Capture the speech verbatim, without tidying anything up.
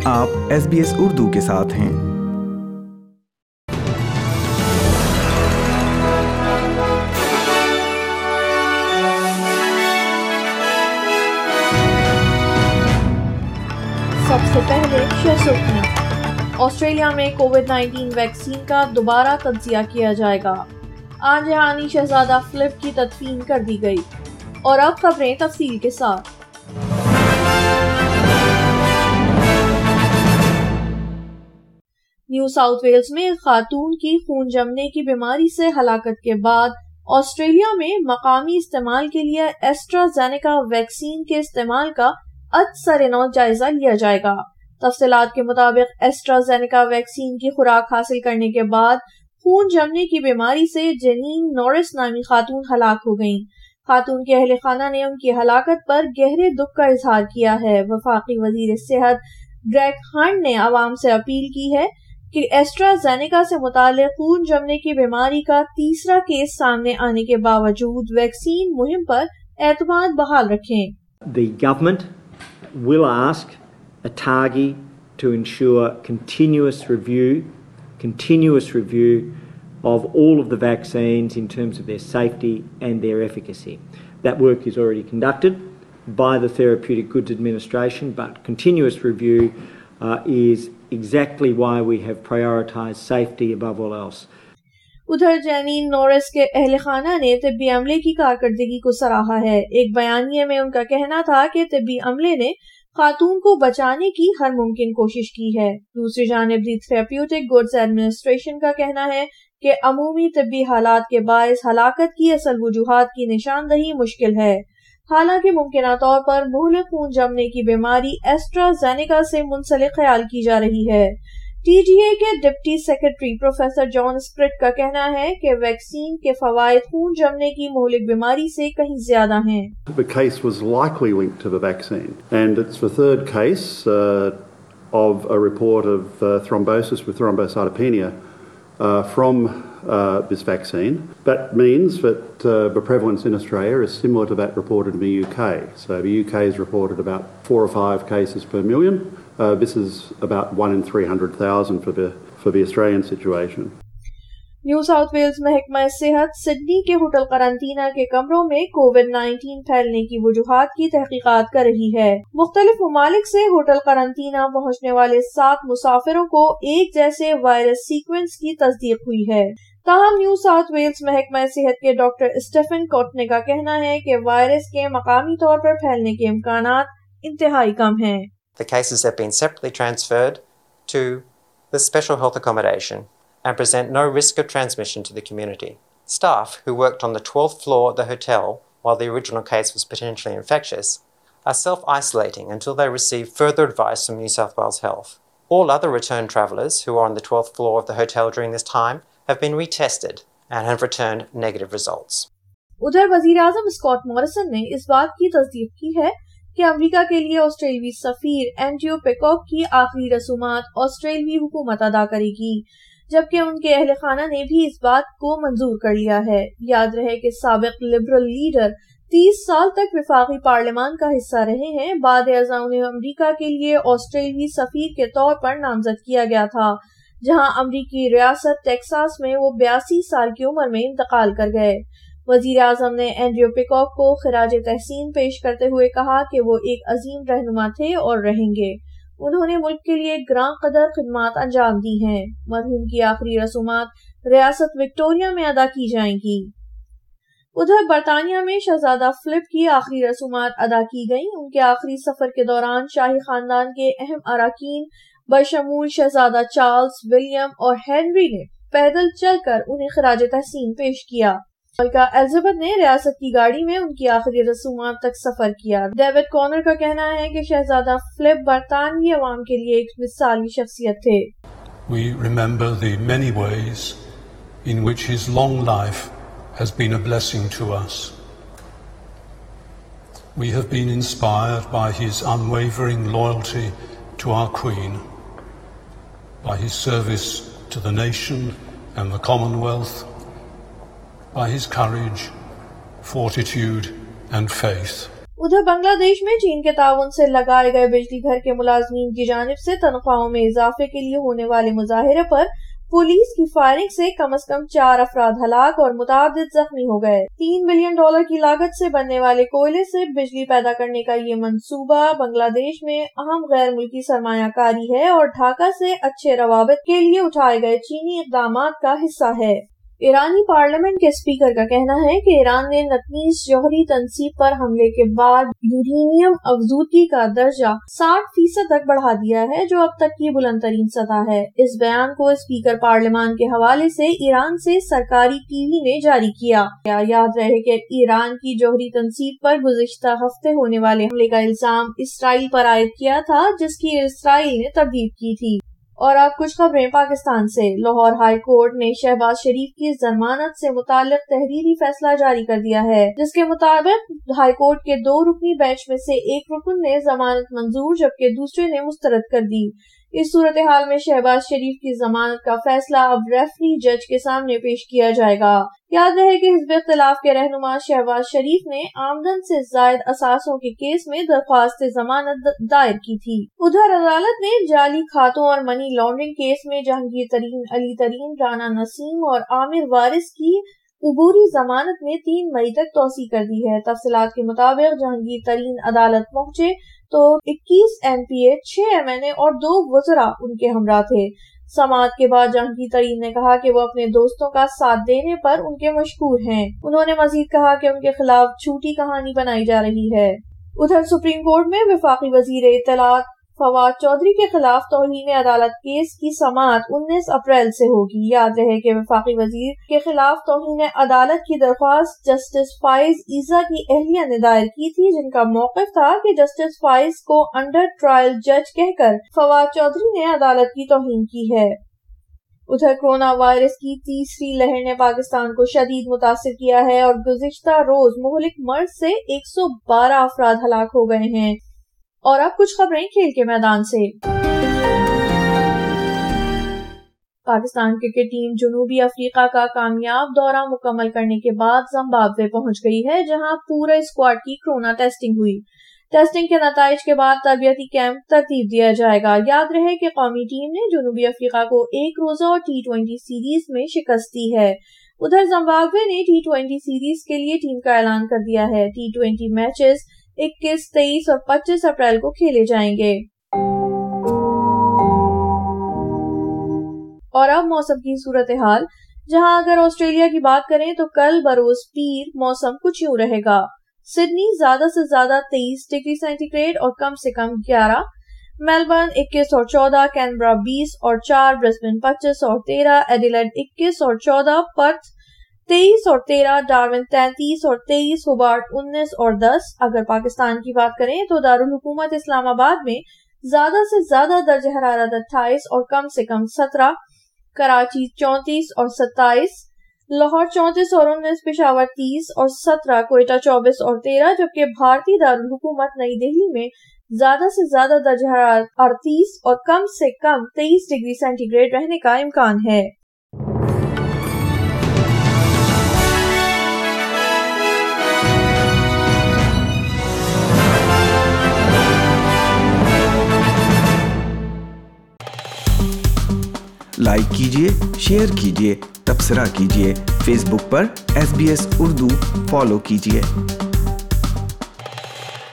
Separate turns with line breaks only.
آپ S B S Urdu کے ساتھ ہیں۔
سب سے پہلے شہسرخیاں۔ آسٹریلیا میں کووڈ نائنٹین ویکسین کا دوبارہ تجزیہ کیا جائے گا۔ آن جہانی شہزادہ فلپ کی تدفین کر دی گئی۔ اور اب خبریں تفصیل کے ساتھ۔ نیو ساؤتھ ویلز میں ایک خاتون کی خون جمنے کی بیماری سے ہلاکت کے بعد آسٹریلیا میں مقامی استعمال کے لیے ایسٹرا زینیکا ویکسین کے استعمال کا از سر نو جائزہ لیا جائے گا۔ تفصیلات کے مطابق ایسٹرا زینیکا ویکسین کی خوراک حاصل کرنے کے بعد خون جمنے کی بیماری سے جنین نورس نامی خاتون ہلاک ہو گئیں۔ خاتون کے اہل خانہ نے ان کی ہلاکت پر گہرے دکھ کا اظہار کیا ہے۔ وفاقی وزیر صحت گریگ ہنٹ نے عوام سے اپیل کی ہے کہ ایسٹرا زینیکا سے متعلق خون جمنے کی بیماری کا تیسرا کیس سامنے آنے کے باوجود ویکسین مہم پر اعتماد بحال رکھیں۔
The government will ask ATAGI to ensure continuous review, continuous review of all of the vaccines in terms of their safety and their efficacy. That work is already conducted by the Therapeutic Goods Administration, but continuous review uh, is exactly why we have prioritised safety above all else.
ادھر جنین نورس کے اہل خانہ نے طبی عملے کی کارکردگی کو سراہا ہے۔ ایک بیانیے میں ان کا کہنا تھا کہ طبی عملے نے خاتون کو بچانے کی ہر ممکن کوشش کی ہے۔ دوسری جانب دی تھراپیوٹک گڈز ایڈمنسٹریشن کا کہنا ہے کہ عمومی طبی حالات کے باعث ہلاکت کی اصل وجوہات کی نشاندہی مشکل ہے۔ حالانکہ ممکنہ طور پر مہلک خون جمنے کی بیماری ایسٹرا زینیکا سے منسلک خیال کی جا رہی ہے۔ ٹی جی اے کے ڈپٹی سیکرٹری پروفیسر جان اسپرٹ کا کہنا ہے کہ ویکسین کے فوائد خون جمنے کی مہلک بیماری سے کہیں زیادہ ہیں۔
The case was likely linked to the vaccine, and it's the third case uh, of a report of uh, thrombosis with thrombocytopenia uh, from uh, this vaccine. That means that uh, the prevalence in Australia is similar to that reported in the U K. So the U K has reported about four or five cases per million. Uh, this is about one in three hundred thousand for the for the Australian situation.
New South Wales محکمہ صحت Sydney کے hotel قرنطینہ کے کمروں میں Covid nineteen پھیلنے کی وجوہات کی تحقیقات کر رہی ہے۔ مختلف ممالک سے ہوٹل قرنطینہ پہنچنے والے سات مسافروں کو ایک جیسے وائرس سیکوینس کی تصدیق ہوئی ہے۔ تاہم نیو ساؤتھ ویلز محکمہ صحت کے ڈاکٹر اسٹیفن کوٹنے کا کہنا ہے کہ وائرس کے مقامی طور پر پھیلنے کے امکانات انتہائی کم ہیں۔
The cases have been separately transferred to the special health accommodation and present no risk of transmission to the community. Staff who worked on the twelfth floor of the hotel while the original case was potentially infectious are self-isolating until they receive further advice from New South Wales Health. All other return travellers who are on the twelfth floor of the hotel during this time have been retested and have returned negative results.
ادھر وزیر اعظم Scott Morrison نے اس بات کی تصدیق کی ہے کہ امریکہ کے لیے آسٹریلوی سفیر اینڈریو پیکاک کی آخری رسومات آسٹریلوی حکومت ادا کرے گی، جبکہ ان کے اہل خانہ نے بھی اس بات کو منظور کر لیا ہے۔ یاد رہے کہ سابق لبرل لیڈر تیس سال تک وفاقی پارلیمان کا حصہ رہے ہیں۔ بعد ازاں انہیں امریکہ کے لیے آسٹریلوی سفیر کے طور پر نامزد کیا گیا تھا، جہاں امریکی ریاست ٹیکساس میں وہ بیاسی سال کی عمر میں انتقال کر گئے۔ وزیر اعظم نے اینڈریو پیکاک کو خراج تحسین پیش کرتے ہوئے کہا کہ وہ ایک عظیم رہنما تھے اور رہیں گے۔ انہوں نے ملک کے لیے گراں قدر خدمات انجام دی ہیں۔ مرحوم کی آخری رسومات ریاست وکٹوریہ میں ادا کی جائیں گی۔ ادھر برطانیہ میں شہزادہ فلپ کی آخری رسومات ادا کی گئیں۔ ان کے آخری سفر کے دوران شاہی خاندان کے اہم اراکین بشمول شہزادہ چارلز، ولیم اور ہنری نے پیدل چل کر انہیں خراج تحسین پیش کیا۔ ملکہ الزبتھ نے ریاست کی گاڑی میں ان کی آخری رسومات تک سفر کیا۔ ڈیوڈ کارنر کا کہنا ہے کہ شہزادہ فلپ برطانوی عوام کے لیے ایک مثالی شخصیت تھے۔
We remember the many ways in which his long life has been a blessing to us. We have been inspired by his unwavering loyalty to our Queen, by his service to the nation and the Commonwealth, by his courage, fortitude and faith.
ادھر بنگلہ دیش میں چین کے تعاون سے لگائے گئے بجلی گھر کے ملازمین کی جانب سے تنخواہوں میں اضافے کے لیے ہونے والے مظاہرے پر پولیس کی فائرنگ سے کم از کم چار افراد ہلاک اور متعدد زخمی ہو گئے۔ تین بلین ڈالر کی لاگت سے بننے والے کوئلے سے بجلی پیدا کرنے کا یہ منصوبہ بنگلہ دیش میں اہم غیر ملکی سرمایہ کاری ہے اور ڈھاکہ سے اچھے روابط کے لیے اٹھائے گئے چینی اقدامات کا حصہ ہے۔ ایرانی پارلیمنٹ کے اسپیکر کا کہنا ہے کہ ایران نے نتنیز جوہری تنصیب پر حملے کے بعد یورینیم افزودگی کا درجہ ساٹھ فیصد تک بڑھا دیا ہے، جو اب تک کی بلند ترین سطح ہے۔ اس بیان کو اسپیکر پارلیمان کے حوالے سے ایران سے سرکاری ٹی وی نے جاری کیا۔ یاد رہے کہ ایران کی جوہری تنصیب پر گزشتہ ہفتے ہونے والے حملے کا الزام اسرائیل پر عائد کیا تھا، جس کی اسرائیل نے تردید کی تھی۔ اور اب کچھ خبریں پاکستان سے۔ لاہور ہائی کورٹ نے شہباز شریف کی ضمانت سے متعلق تحریری فیصلہ جاری کر دیا ہے، جس کے مطابق ہائی کورٹ کے دو رکنی بینچ میں سے ایک رکن نے ضمانت منظور جبکہ دوسرے نے مسترد کر دی۔ اس صورتحال میں شہباز شریف کی ضمانت کا فیصلہ اب ریفری جج کے سامنے پیش کیا جائے گا۔ یاد رہے کہ حزب اختلاف کے رہنما شہباز شریف نے آمدن سے زائد اثاثوں کے کیس میں درخواست ضمانت دائر کی تھی۔ ادھر عدالت نے جعلی کھاتوں اور منی لانڈرنگ کیس میں جہانگیر ترین، علی ترین، رانا نسیم اور عامر وارث کی عبوری ضمانت میں تین مئی تک توسیع کر دی ہے۔ تفصیلات کے مطابق جہانگیر ترین عدالت پہنچے تو اکیس ایم پی اے، چھ ایم این اے اور دو وزراء ان کے ہمراہ تھے۔ سماعت کے بعد جہانگیر ترین نے کہا کہ وہ اپنے دوستوں کا ساتھ دینے پر ان کے مشکور ہیں۔ انہوں نے مزید کہا کہ ان کے خلاف جھوٹی کہانی بنائی جا رہی ہے۔ ادھر سپریم کورٹ میں وفاقی وزیر اطلاعات فواد چودھری کے خلاف توہین عدالت کیس کی سماعت انیس اپریل سے ہوگی۔ یاد رہے کہ وفاقی وزیر کے خلاف توہین عدالت کی درخواست جسٹس فائز عیسیٰ کی اہلیہ نے دائر کی تھی، جن کا موقف تھا کہ جسٹس فائز کو انڈر ٹرائل جج کہہ کر فواد چودھری نے عدالت کی توہین کی ہے۔ ادھر کورونا وائرس کی تیسری لہر نے پاکستان کو شدید متاثر کیا ہے اور گزشتہ روز مہلک مرض سے ایک سو بارہ افراد ہلاک ہو گئے ہیں۔ اور اب کچھ خبریں کھیل کے میدان سے۔ پاکستان کرکٹ ٹیم جنوبی افریقہ کا کامیاب دورہ مکمل کرنے کے بعد زمبابوے پہنچ گئی ہے، جہاں پورے اسکواڈ کی کورونا ٹیسٹنگ ہوئی۔ ٹیسٹنگ کے نتائج کے بعد تربیتی کیمپ ترتیب دیا جائے گا۔ یاد رہے کہ قومی ٹیم نے جنوبی افریقہ کو ایک روزہ اور ٹی ٹوینٹی سیریز میں شکست دی ہے۔ ادھر زمبابوے نے ٹی ٹوینٹی سیریز کے لیے ٹیم کا اعلان کر دیا ہے۔ ٹی ٹوینٹی میچز اکیس، تیئیس اور پچیس اپریل کو کھیلے جائیں گے۔ اور اب موسم کی صورتحال، جہاں اگر آسٹریلیا کی بات کریں تو کل بروز پیر موسم کچھ یوں رہے گا۔ سڈنی زیادہ سے زیادہ تیئیس ڈگری سینٹی گریڈ اور کم سے کم گیارہ، میلبرن اکیس اور چودہ، کینبرا بیس اور چار، برسبن پچیس اور تیرہ، ایڈیلیڈ اکیس اور چودہ، پرتھ تیئیس اور تیرہ، ڈارون تینتیس اور تیئیس، ہوبارٹ انیس اور دس۔ اگر پاکستان کی بات کریں تو دارالحکومت اسلام آباد میں زیادہ سے زیادہ درجہ حرارت اٹھائیس اور کم سے کم سترہ، کراچی چونتیس اور ستائیس، لاہور چونتیس اور انیس، پشاور تیس اور سترہ، کوئٹہ چوبیس اور تیرہ، جبکہ بھارتی دارالحکومت نئی دہلی میں زیادہ سے زیادہ درجہ حرارت اڑتیس اور کم سے کم تیئیس ڈگری سینٹی گریڈ رہنے کا امکان ہے۔
لائک کیجیے، شیئر کیجیے، تبصرہ کیجیے، فیس بک پر S B S Urdu follow کیجیے۔